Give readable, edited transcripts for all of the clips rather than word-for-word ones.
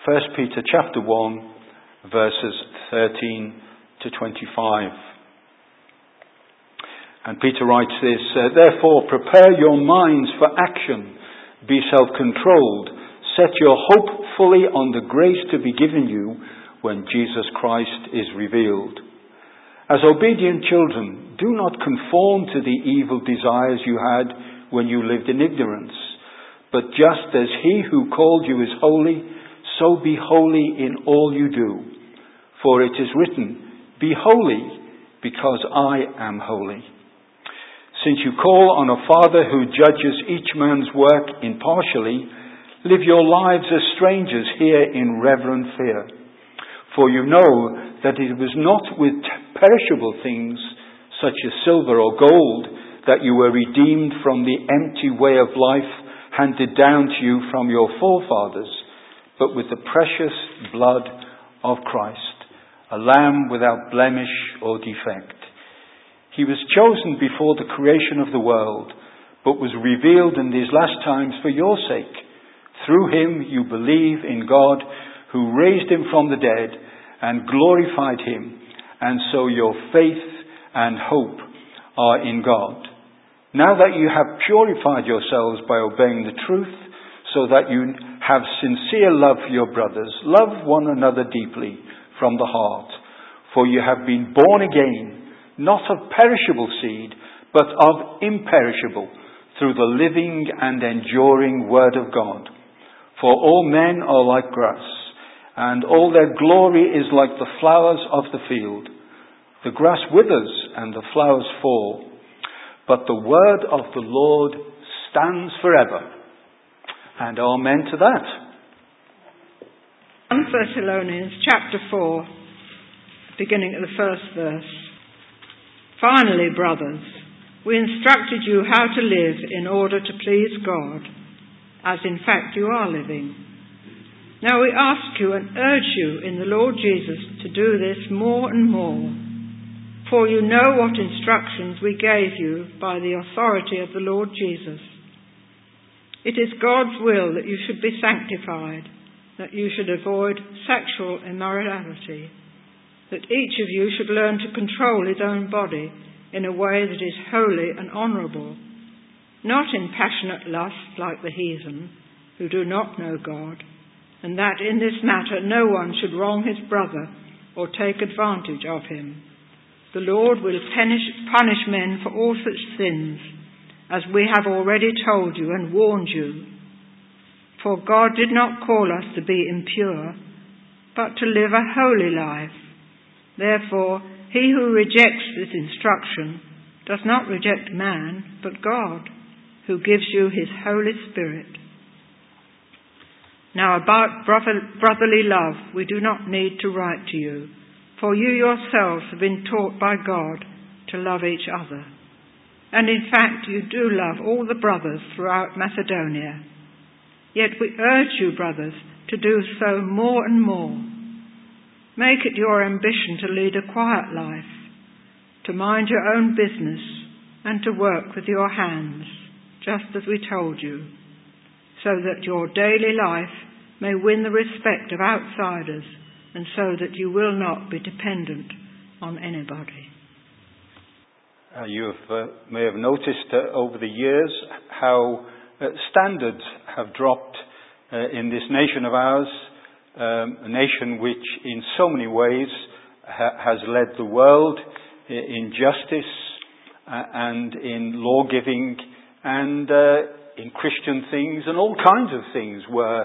1 Peter chapter 1, verses 13 to 25. And Peter writes this, "Therefore prepare your minds for action, be self-controlled, set your hope fully on the grace to be given you when Jesus Christ is revealed. As obedient children, do not conform to the evil desires you had when you lived in ignorance, but just as he who called you is holy, so be holy in all you do. For it is written, 'Be holy, because I am holy.' Since you call on a Father who judges each man's work impartially, live your lives as strangers here in reverent fear. For you know that it was not with perishable things, such as silver or gold, that you were redeemed from the empty way of life handed down to you from your forefathers, but with the precious blood of Christ, a lamb without blemish or defect. He was chosen before the creation of the world, but was revealed in these last times for your sake. Through him you believe in God, who raised him from the dead and glorified him, and so your faith and hope are in God. Now that you have purified yourselves by obeying the truth, so that you have sincere love for your brothers, love one another deeply from the heart, for you have been born again, not of perishable seed, but of imperishable, through the living and enduring word of God. For all men are like grass, and all their glory is like the flowers of the field. The grass withers and the flowers fall, but the word of the Lord stands forever." And amen to that. 1 Thessalonians chapter 4, beginning at the first verse. "Finally, brothers, we instructed you how to live in order to please God, as in fact you are living. Now we ask you and urge you in the Lord Jesus to do this more and more, for you know what instructions we gave you by the authority of the Lord Jesus. It is God's will that you should be sanctified, that you should avoid sexual immorality, that each of you should learn to control his own body in a way that is holy and honourable, not in passionate lust like the heathen, who do not know God, and that in this matter no one should wrong his brother or take advantage of him. The Lord will punish men for all such sins, as we have already told you and warned you. For God did not call us to be impure, but to live a holy life. Therefore, he who rejects this instruction does not reject man, but God, who gives you his Holy Spirit. Now about brotherly love we do not need to write to you, for you yourselves have been taught by God to love each other. And in fact you do love all the brothers throughout Macedonia. Yet we urge you, brothers, to do so more and more. Make it your ambition to lead a quiet life, to mind your own business, and to work with your hands, just as we told you, so that your daily life may win the respect of outsiders, and so that you will not be dependent on anybody. You may have noticed over the years how standards have dropped in this nation of ours, a nation which in so many ways has led the world in justice and in law-giving and in Christian things and all kinds of things where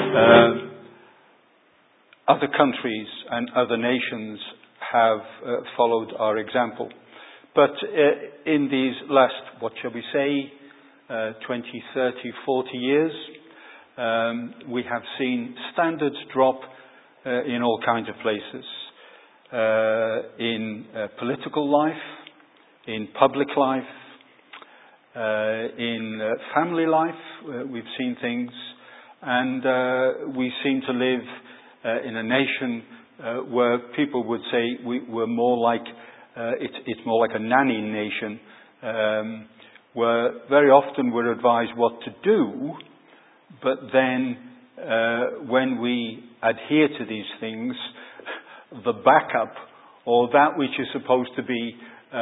other countries and other nations have followed our example. But in these last, what shall we say, 20, 30, 40 years, we have seen standards drop in all kinds of places. In political life, in public life, in family life, we've seen things. And we seem to live in a nation where people would say we're more like, it's more like a nanny nation, where very often we're advised what to do, but then when we adhere to these things, the backup, or that which is supposed to be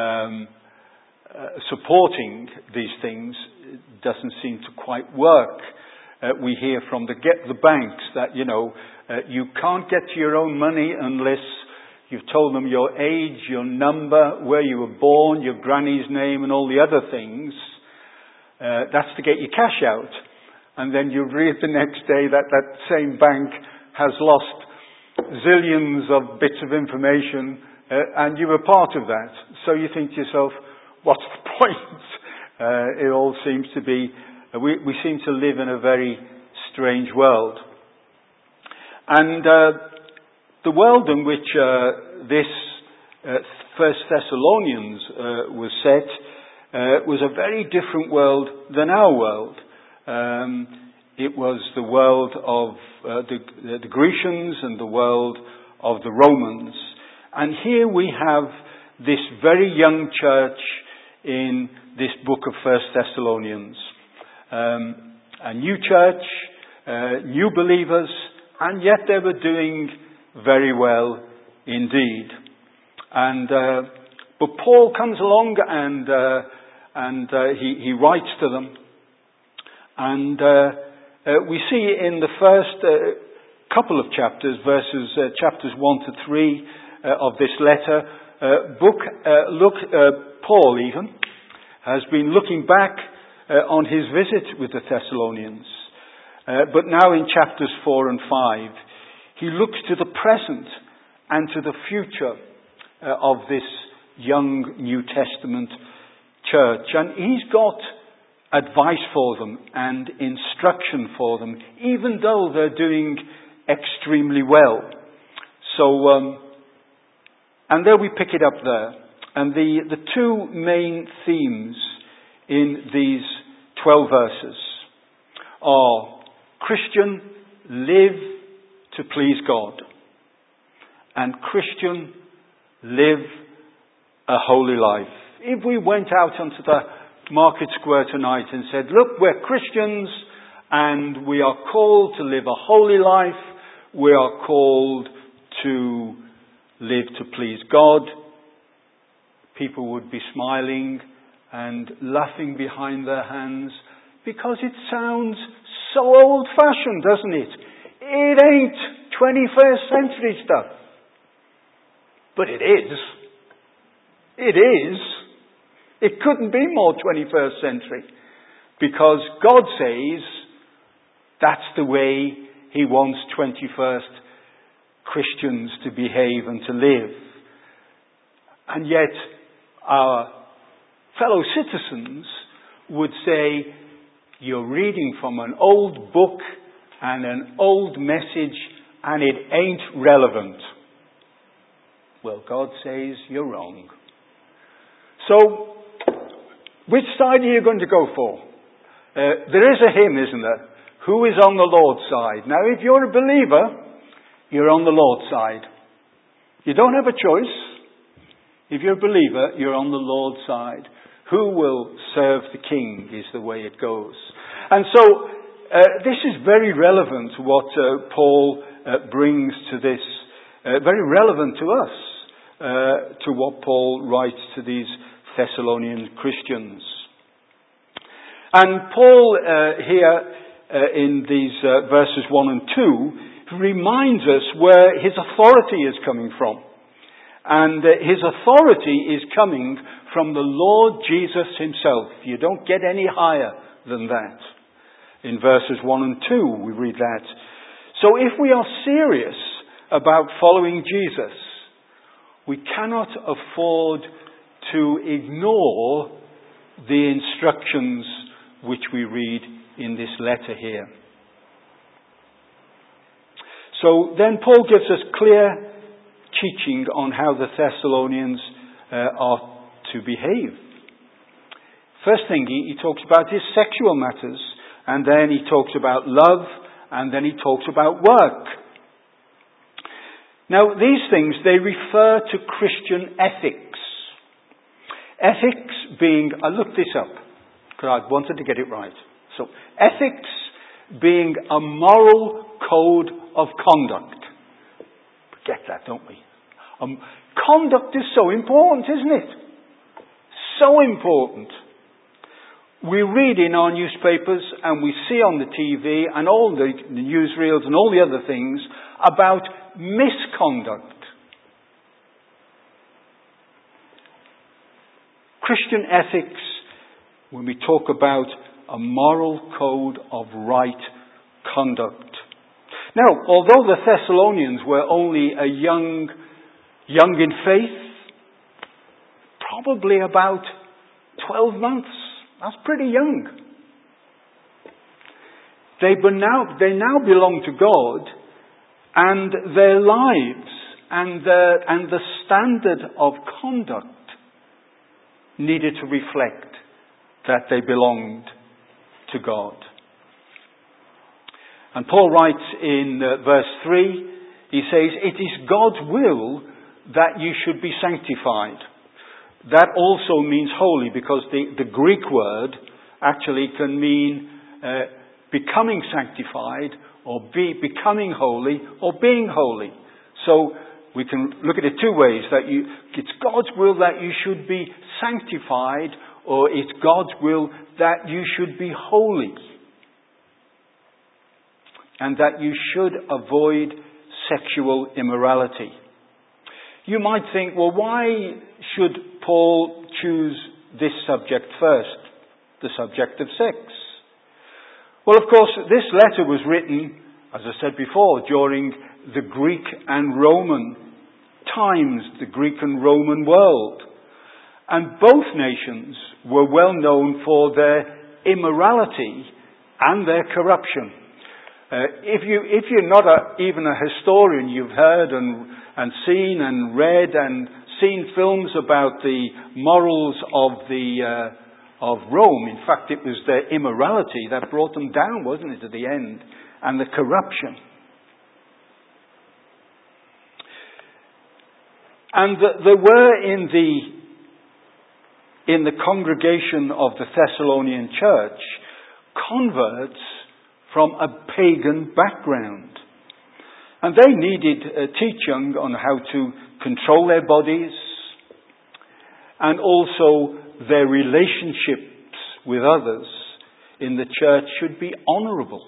supporting these things, doesn't seem to quite work. We hear from the banks that, you can't get to your own money unless you've told them your age, your number, where you were born, your granny's name, and all the other things. That's to get your cash out. And then you read the next day that that same bank has lost zillions of bits of information, and you were part of that. So you think to yourself, what's the point? It all seems to be, we seem to live in a very strange world. And the world in which this First Thessalonians was set was a very different world than our world. It was the world of the Grecians and the world of the Romans. And here we have this very young church in this book of First Thessalonians. A new church, new believers, and yet they were doing very well indeed. And but Paul comes along and he writes to them. And we see in the first couple of chapters, chapters 1 to 3 of this letter, Paul even has been looking back on his visit with the Thessalonians. But now in chapters 4 and 5, he looks to the present and to the future of this young New Testament church. And he's got advice for them and instruction for them, even though they're doing extremely well. So, and there we pick it up there. And the two main themes in these 12 verses are: Christian, live to please God. And Christian, live a holy life. If we went out onto the market square tonight and said, look, we're Christians and we are called to live a holy life, we are called to live to please God, people would be smiling and laughing behind their hands, because it sounds so old-fashioned, doesn't it? It ain't 21st century stuff. But it is. It is. It couldn't be more 21st century. Because God says that's the way He wants 21st Christians to behave and to live. And yet our fellow citizens would say, you're reading from an old book and an old message and it ain't relevant. Well, God says you're wrong. So, which side are you going to go for? There is a hymn, isn't there? Who is on the Lord's side? Now, if you're a believer, you're on the Lord's side. You don't have a choice. If you're a believer, you're on the Lord's side. Who will serve the King is the way it goes. And so, this is very relevant to what Paul brings to this. Very relevant to us, to what Paul writes to these Thessalonian Christians. And Paul here in these verses 1 and 2 reminds us where his authority is coming from. And his authority is coming from the Lord Jesus himself. You don't get any higher than that. In verses 1 and 2 we read that. So if we are serious about following Jesus, we cannot afford to ignore the instructions which we read in this letter here. So then Paul gives us clear teaching on how the Thessalonians are to behave. First thing he talks about is sexual matters, and then he talks about love, and then he talks about work. Now these things, they refer to Christian ethics. Ethics being, I looked this up because I wanted to get it right. So ethics being a moral code of conduct. Get that, don't we? Conduct is so important, isn't it? So important. We read in our newspapers and we see on the TV and all the newsreels and all the other things about misconduct. Christian ethics, when we talk about a moral code of right conduct. Now, although the Thessalonians were only a young in faith, probably about 12 months. That's pretty young. They now belong to God, and their lives and the standard of conduct needed to reflect that they belonged to God. And Paul writes in verse 3, he says, "It is God's will that you should be sanctified." That also means holy, because the Greek word actually can mean becoming sanctified, or becoming holy, or being holy. So we can look at it two ways. It's God's will that you should be sanctified, or it's God's will that you should be holy. And that you should avoid sexual immorality. You might think, well, why should Paul choose this subject first, the subject of sex? Well, of course, this letter was written, as I said before, during the Greek and Roman times, the Greek and Roman world. And both nations were well known for their immorality and their corruption. If you're not even a historian, you've heard and seen and read and seen films about the morals of Rome. In fact, it was their immorality that brought them down, wasn't it, at the end, and the corruption. And there were in the congregation of the Thessalonian church converts from a pagan background. And they needed teaching on how to control their bodies, and also their relationships with others in the church should be honourable.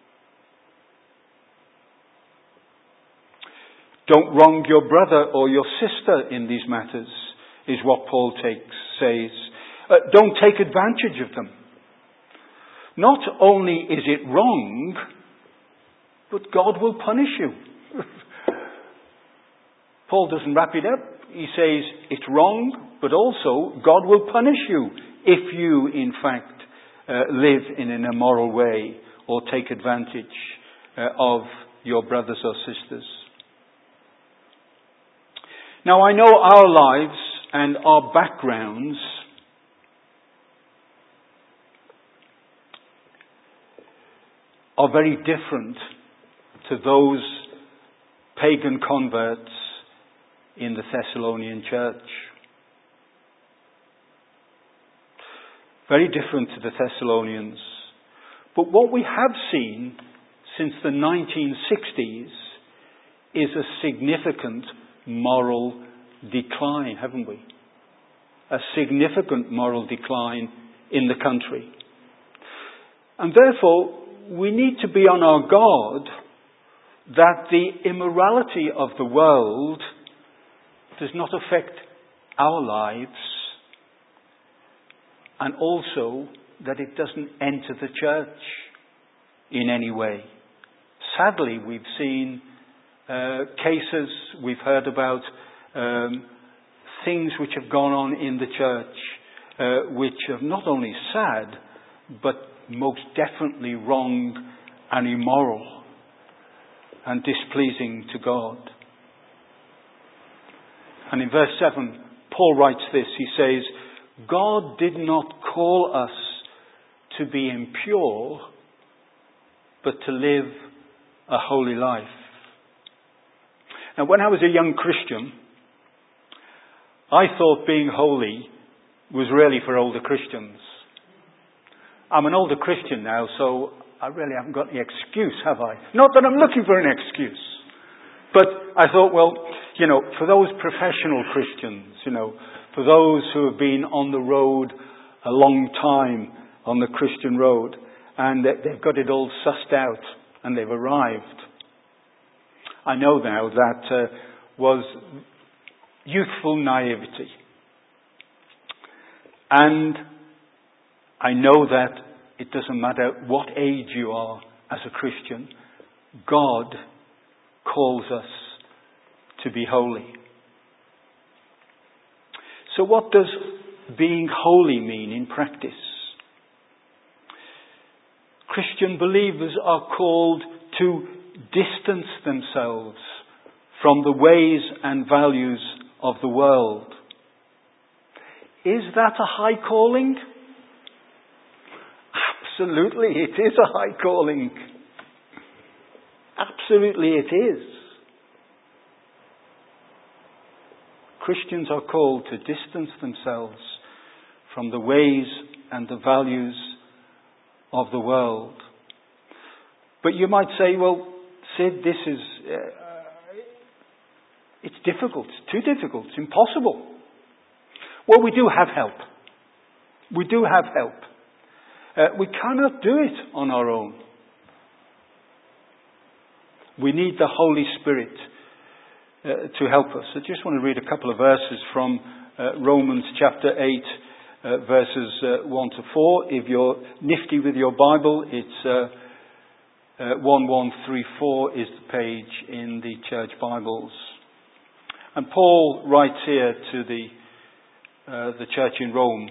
Don't wrong your brother or your sister in these matters, is what Paul says. Don't take advantage of them. Not only is it wrong, but God will punish you. Paul doesn't wrap it up. He says it's wrong, but also God will punish you if you, in fact, live in an immoral way or take advantage of your brothers or sisters. Now, I know our lives and our backgrounds are very different to those pagan converts in the Thessalonian church. Very different to the Thessalonians. But what we have seen since the 1960s is a significant moral decline, haven't we? A significant moral decline in the country. And therefore, we need to be on our guard that the immorality of the world does not affect our lives, and also that it doesn't enter the church in any way. Sadly, we've seen cases, we've heard about things which have gone on in the church, which are not only sad, but most definitely wrong and immoral and displeasing to God. And in verse 7, Paul writes this. He says, God did not call us to be impure, but to live a holy life. Now, when I was a young Christian, I thought being holy was really for older Christians. I'm an older Christian now, so I really haven't got any excuse, have I? Not that I'm looking for an excuse. But I thought, well, for those professional Christians, for those who have been on the road a long time, on the Christian road, and they've got it all sussed out, and they've arrived. I know now that was youthful naivety. And I know that it doesn't matter what age you are as a Christian, God calls us to be holy. So what does being holy mean in practice? Christian believers are called to distance themselves from the ways and values of the world. Is that a high calling? Absolutely, it is a high calling. Absolutely, it is. Christians are called to distance themselves from the ways and the values of the world. But you might say, well, Sid, this is, it's difficult, it's too difficult, it's impossible. Well, we do have help. We do have help. We cannot do it on our own. We need the Holy Spirit to help us. I just want to read a couple of verses from Romans chapter 8, verses 1 to 4. If you're nifty with your Bible, it's 1134 is the page in the church Bibles. And Paul writes here to the church in Rome,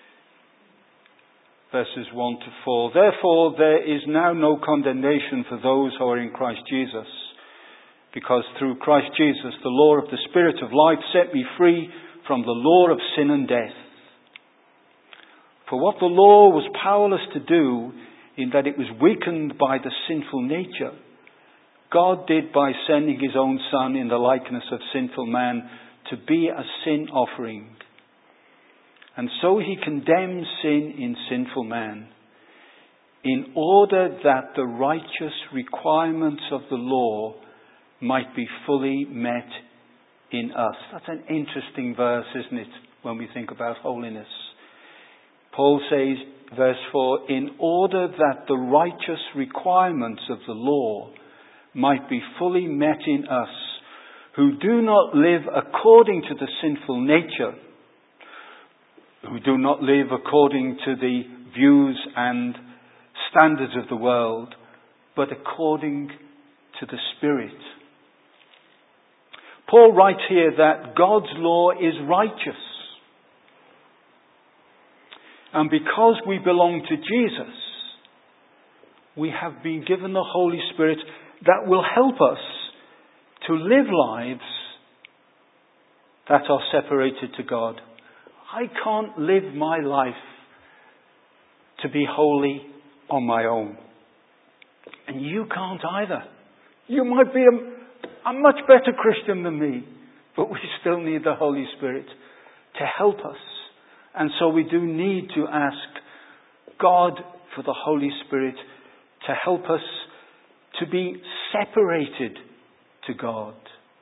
verses 1 to 4. Therefore, there is now no condemnation for those who are in Christ Jesus, because through Christ Jesus, the law of the Spirit of life set me free from the law of sin and death. For what the law was powerless to do, in that it was weakened by the sinful nature, God did by sending his own Son in the likeness of sinful man to be a sin offering. And so he condemns sin in sinful man, in order that the righteous requirements of the law might be fully met in us. That's an interesting verse, isn't it, when we think about holiness. Paul says, verse 4, in order that the righteous requirements of the law might be fully met in us, who do not live according to the sinful nature, who do not live according to the views and standards of the world, but according to the Spirit. Paul writes here that God's law is righteous. And because we belong to Jesus, we have been given the Holy Spirit that will help us to live lives that are separated to God. I can't live my life to be holy on my own. And you can't either. You might be a much better Christian than me, but we still need the Holy Spirit to help us. And so we do need to ask God for the Holy Spirit to help us to be separated to God.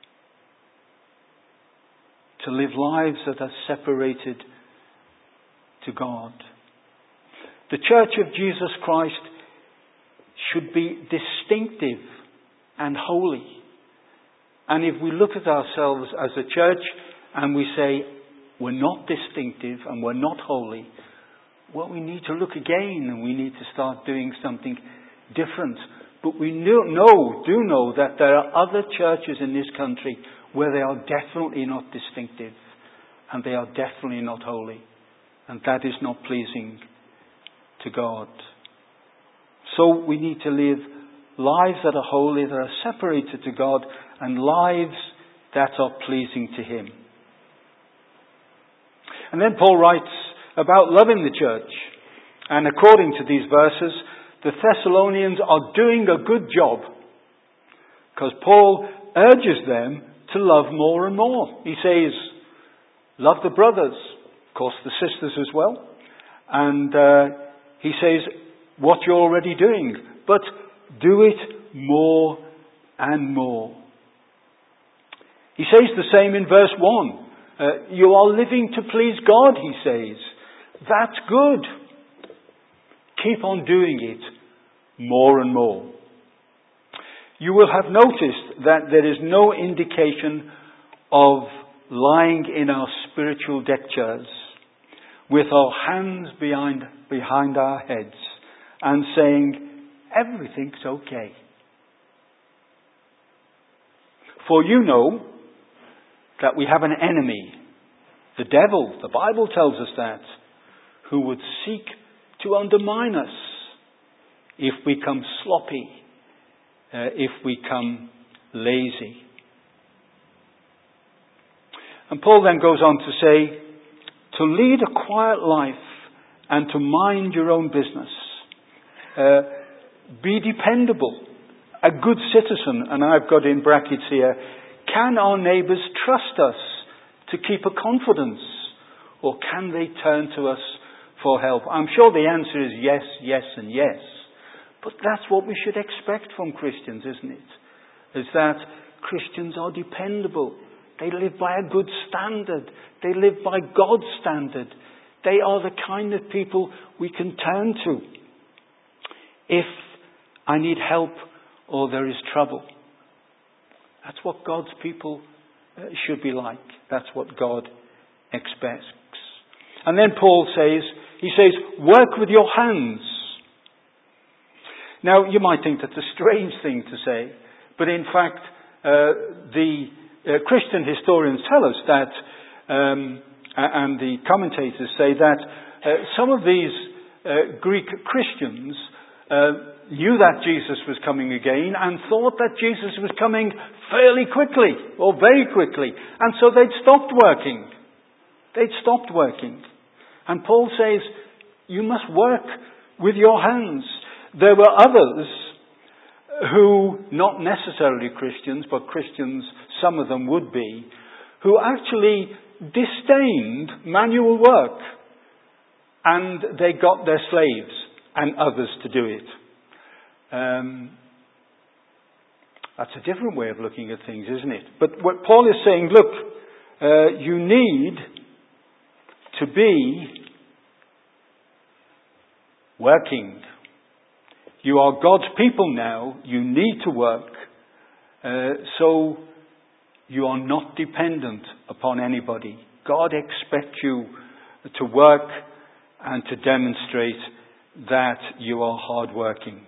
To live lives that are separated to God. The Church of Jesus Christ should be distinctive and holy. And if we look at ourselves as a church and we say we're not distinctive and we're not holy, well, we need to look again and we need to start doing something different. But we do know that there are other churches in this country where they are definitely not distinctive and they are definitely not holy. And that is not pleasing to God. So we need to live lives that are holy, that are separated to God, and lives that are pleasing to Him. And then Paul writes about loving the church. And according to these verses, the Thessalonians are doing a good job, because Paul urges them to love more and more. He says, love the brothers, of course the sisters as well. And he says, what you're already doing, but do it more and more. He says the same in verse 1. You are living to please God, he says. That's good. Keep on doing it more and more. You will have noticed that there is no indication of lying in our spiritual deck chairs with our hands behind our heads and saying, everything's okay. For you know that we have an enemy, the devil, the Bible tells us that, who would seek to undermine us if we come sloppy, if we come lazy. And Paul then goes on to say, to lead a quiet life and to mind your own business. Be dependable, a good citizen, and I've got in brackets here, can our neighbours trust us to keep a confidence, or can they turn to us for help? I'm sure the answer is yes, yes and yes. But that's what we should expect from Christians, isn't it? Is that Christians are dependable. They live by a good standard. They live by God's standard. They are the kind of people we can turn to if I need help or there is trouble. That's what God's people should be like. That's what God expects. And then Paul says, work with your hands. Now, you might think that's a strange thing to say, but in fact, the Christian historians tell us that, and the commentators say that some of these Greek Christians knew that Jesus was coming again and thought that Jesus was coming fairly quickly or very quickly. And so they'd stopped working. And Paul says, you must work with your hands. There were others who, not necessarily Christians, but Christians, some of them would be, who actually disdained manual work. And they got their slaves and others to do it. That's a different way of looking at things, isn't it? But what Paul is saying, look, you need to be working. You are God's people now. You need to work. So you are not dependent upon anybody. God expects you to work and to demonstrate that you are hardworking.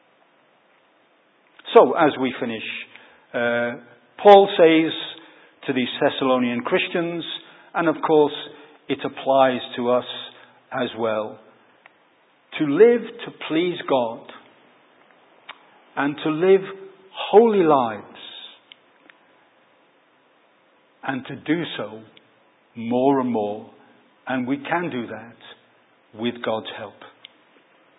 So, as we finish, Paul says to these Thessalonian Christians, and of course it applies to us as well, to live to please God and to live holy lives and to do so more and more. And we can do that with God's help.